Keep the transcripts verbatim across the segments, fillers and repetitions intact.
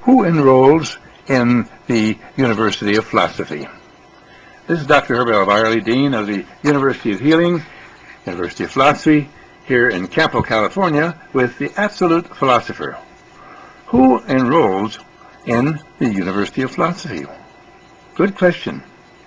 who enrolls in the University of Philosophy? This is Doctor Herbert L. Byerly, Dean of the University of Healing, University of Philosophy, here in Campo, California, with the Absolute Philosopher. Who enrolls in the University of Philosophy? Good question.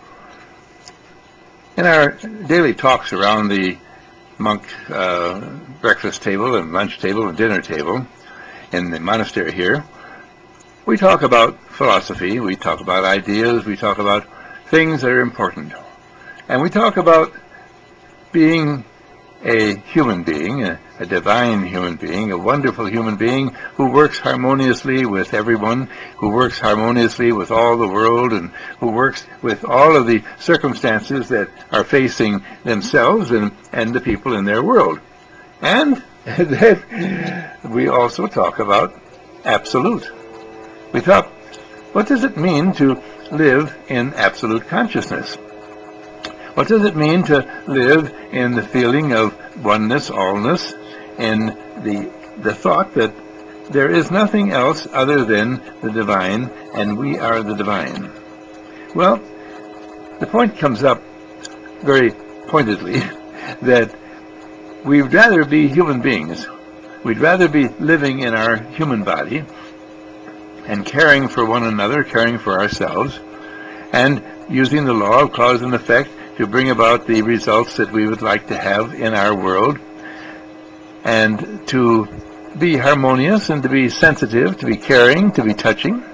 In our daily talks around the monk uh, breakfast table and lunch table and dinner table in the monastery here, we talk about philosophy, we talk about ideas, we talk about things that are important. And we talk about being a human being, a, a divine human being, a wonderful human being who works harmoniously with everyone, who works harmoniously with all the world, and who works with all of the circumstances that are facing themselves and, and the people in their world. And then we also talk about absolute. We talk, what does it mean to live in absolute consciousness? What does it mean to live in the feeling of oneness, allness, in the, the thought that there is nothing else other than the divine, and we are the divine? Well, the point comes up very pointedly that we'd rather be human beings. We'd rather be living in our human body and caring for one another, caring for ourselves, and using the law of cause and effect to bring about the results that we would like to have in our world, and to be harmonious and to be sensitive, to be caring, to be touching.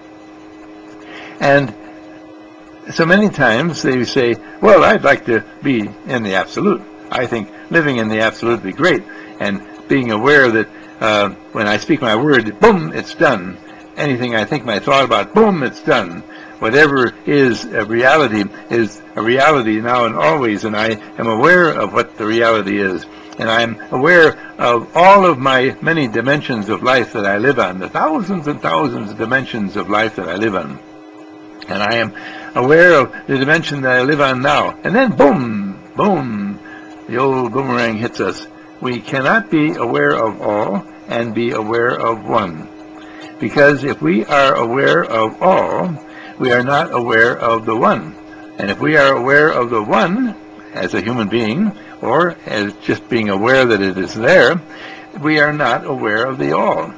And so many times they say, well, I'd like to be in the absolute. I think living in the absolute would be great, and being aware that uh, when I speak my word, boom, it's done. Anything I think my thought about, boom, it's done. Whatever is a reality is a reality now and always, and I am aware of what the reality is. And I'm aware of all of my many dimensions of life that I live on, the thousands and thousands of dimensions of life that I live on. And I am aware of the dimension that I live on now. And then, boom, boom, the old boomerang hits us. We cannot be aware of all and be aware of one. Because if we are aware of all, we are not aware of the one. And if we are aware of the one as a human being, or as just being aware that it is there, we are not aware of the all.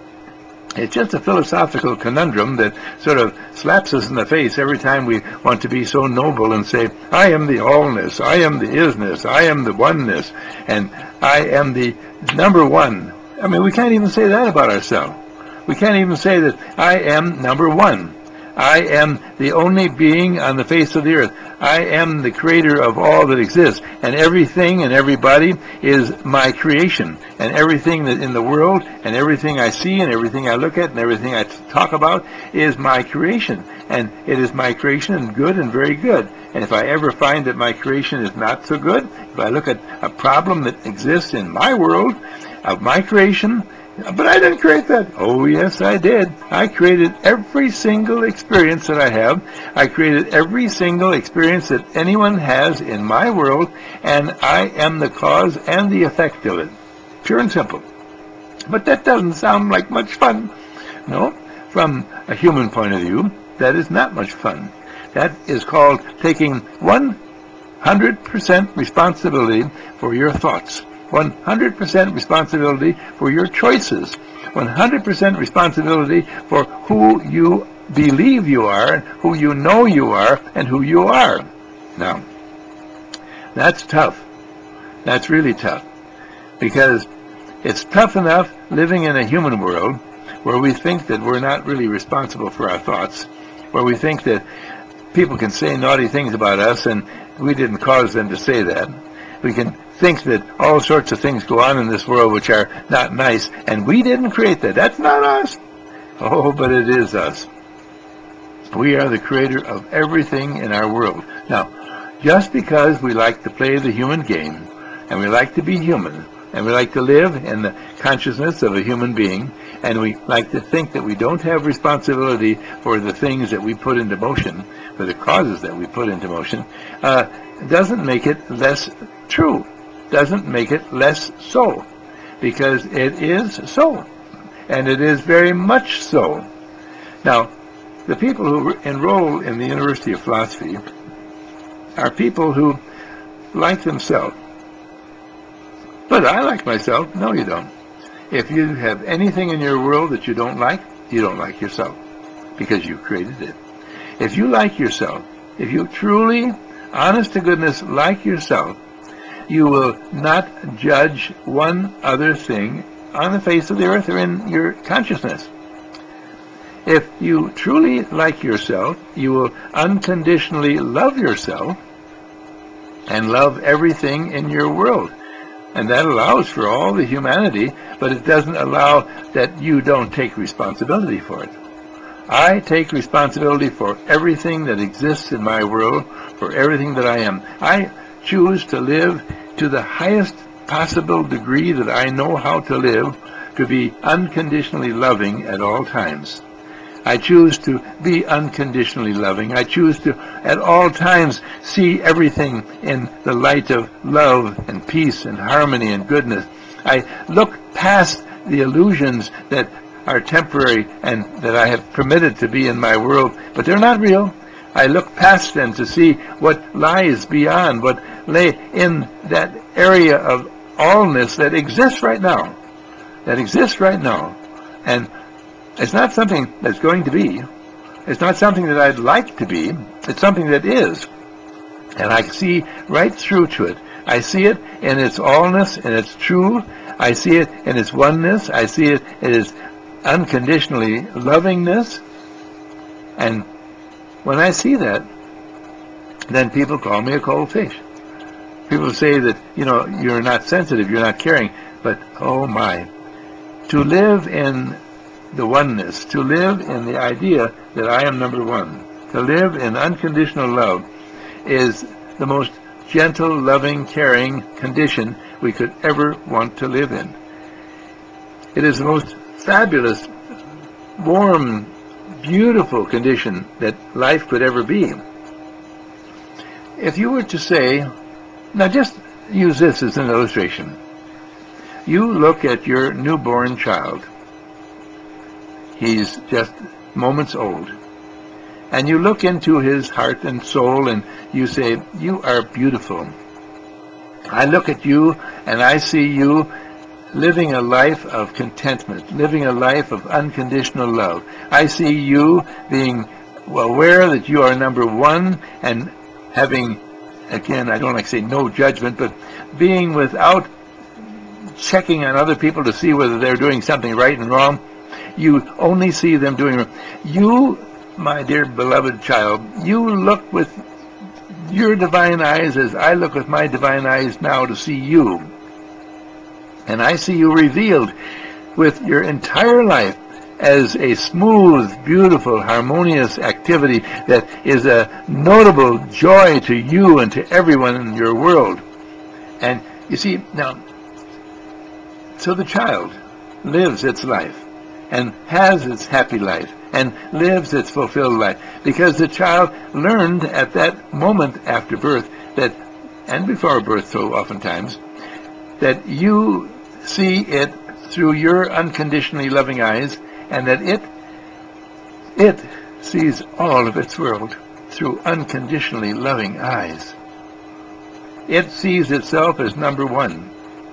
It's just a philosophical conundrum that sort of slaps us in the face every time we want to be so noble and say, I am the allness, I am the isness, I am the oneness, and I am the number one. I mean, we can't even say that about ourselves. We can't even say that I am number one. I am the only being on the face of the earth. I am the creator of all that exists. And everything and everybody is my creation. And everything that in the world, and everything I see, and everything I look at, and everything I talk about is my creation. And it is my creation, and good and very good. And if I ever find that my creation is not so good, if I look at a problem that exists in my world, of my creation, but I didn't create that. Oh, yes, I did. I created every single experience that I have. I created every single experience that anyone has in my world, and I am the cause and the effect of it. Pure and simple. But that doesn't sound like much fun. No, from a human point of view, that is not much fun. That is called taking one hundred percent responsibility for your thoughts. one hundred percent responsibility for your choices, one hundred percent responsibility for who you believe you are, and who you know you are, and who you are. Now, that's tough. That's really tough, because it's tough enough living in a human world where we think that we're not really responsible for our thoughts, where we think that people can say naughty things about us and we didn't cause them to say that. We can think that all sorts of things go on in this world which are not nice, and we didn't create that. That's not us. Oh, but it is us. We are the creator of everything in our world. Now, just because we like to play the human game, and we like to be human, and we like to live in the consciousness of a human being, and we like to think that we don't have responsibility for the things that we put into motion, for the causes that we put into motion, uh, doesn't make it less true, doesn't make it less so, because it is so, and it is very much so. Now, the people who enroll in the University of Philosophy are people who like themselves. But I like myself. No, you don't. If you have anything in your world that you don't like, you don't like yourself, because you created it. If you like yourself, if you truly, honest to goodness, like yourself, you will not judge one other thing on the face of the earth or in your consciousness. If you truly like yourself, you will unconditionally love yourself and love everything in your world. And that allows for all the humanity, but it doesn't allow that you don't take responsibility for it. I take responsibility for everything that exists in my world, for everything that I am. I choose to live to the highest possible degree that I know how to live, to be unconditionally loving at all times. I choose to be unconditionally loving. I choose to, at all times, see everything in the light of love and peace and harmony and goodness. I look past the illusions that are temporary and that I have permitted to be in my world, but they're not real. I look past them to see what lies beyond, what lay in that area of allness that exists right now, that exists right now. And it's not something that's going to be. It's not something that I'd like to be. It's something that is. And I see right through to it. I see it in its allness, and its true. I see it in its oneness. I see it in its unconditionally lovingness. And when I see that, then people call me a cold fish. People say that, you know, you're not sensitive, you're not caring. But, oh my, to live in the oneness, to live in the idea that I am number one, to live in unconditional love is the most gentle, loving, caring condition we could ever want to live in. It is the most fabulous, warm, beautiful condition that life could ever be. If you were to say, now just use this as an illustration. You look at your newborn child. He's just moments old. And you look into his heart and soul and you say, you are beautiful. I look at you and I see you living a life of contentment, living a life of unconditional love. I see you being aware that you are number one and having, again, I don't like to say no judgment, but being without checking on other people to see whether they're doing something right and wrong. You only see them doing wrong. You, my dear beloved child, you look with your divine eyes as I look with my divine eyes now to see you. And I see you revealed with your entire life as a smooth, beautiful, harmonious activity that is a notable joy to you and to everyone in your world. And you see, now, so the child lives its life and has its happy life and lives its fulfilled life because the child learned at that moment after birth that, and before birth so oftentimes, that you see it through your unconditionally loving eyes and that it it sees all of its world through unconditionally loving eyes. It sees itself as number one.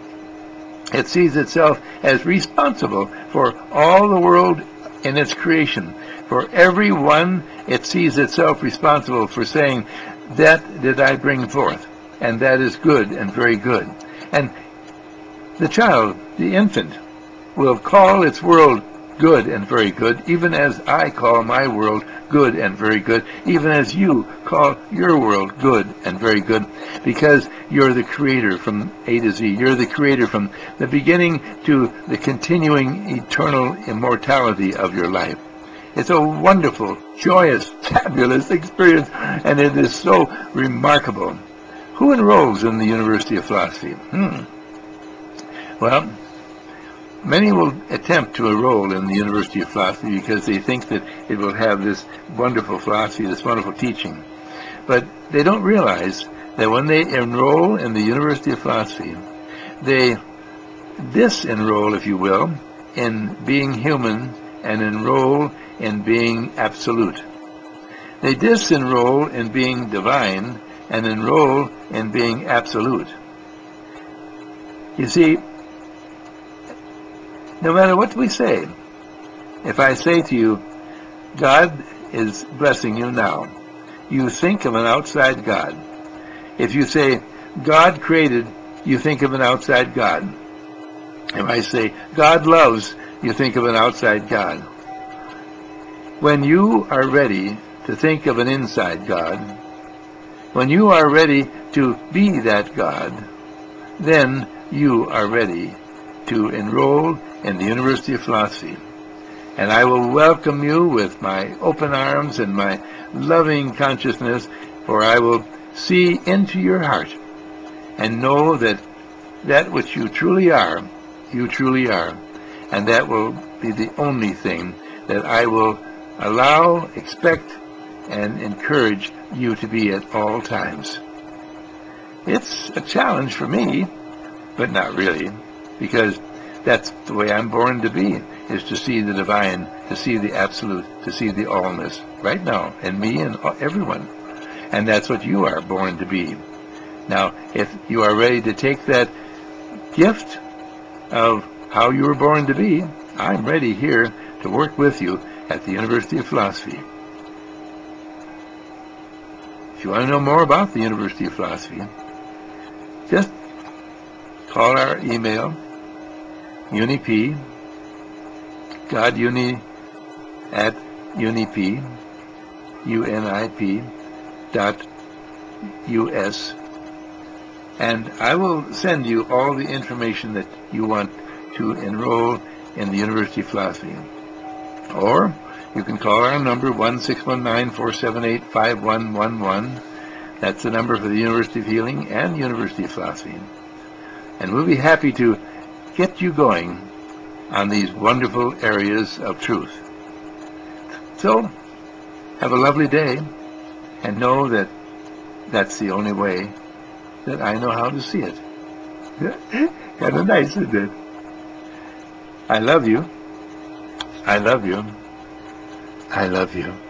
It sees itself as responsible for all the world in its creation. For every one, it sees itself responsible for saying, that did I bring forth, and that is good and very good. And the child, the infant, will call its world good and very good, even as I call my world good and very good, even as you call your world good and very good, because you're the creator from A to Z. You're the creator from the beginning to the continuing eternal immortality of your life. It's a wonderful, joyous, fabulous experience, and it is so remarkable. Who enrolls in the University of Philosophy? Hmm. Well, many will attempt to enroll in the University of Philosophy because they think that it will have this wonderful philosophy, this wonderful teaching. But they don't realize that when they enroll in the University of Philosophy, they disenroll, if you will, in being human and enroll in being absolute. They disenroll in being divine and enroll in being absolute. You see, no matter what we say, if I say to you, God is blessing you now, you think of an outside God. If you say, God created, you think of an outside God. If I say, God loves, you think of an outside God. When you are ready to think of an inside God, when you are ready to be that God, then you are ready to enroll in the University of Philosophy. And I will welcome you with my open arms and my loving consciousness, for I will see into your heart and know that that which you truly are, you truly are. And that will be the only thing that I will allow, expect, and encourage you to be at all times. It's a challenge for me, but not really, because that's the way I'm born to be, is to see the divine, to see the absolute, to see the allness right now in me and everyone. And that's what you are born to be. Now, if you are ready to take that gift of how you were born to be, I'm ready here to work with you at the University of Philosophy. If you want to know more about the University of Philosophy, just call our email, UniP, GodUni at UniP, U N I P, dot U S, and I will send you all the information that you want to enroll in the University of Philosophy. Or you can call our number, one six one nine, four seven eight, five one one one. That's the number for the University of Healing and University of Philosophy. And we'll be happy to get you going on these wonderful areas of truth. So, have a lovely day, and know that that's the only way that I know how to see it. Kind of nice, isn't it? I love you. I love you. I love you.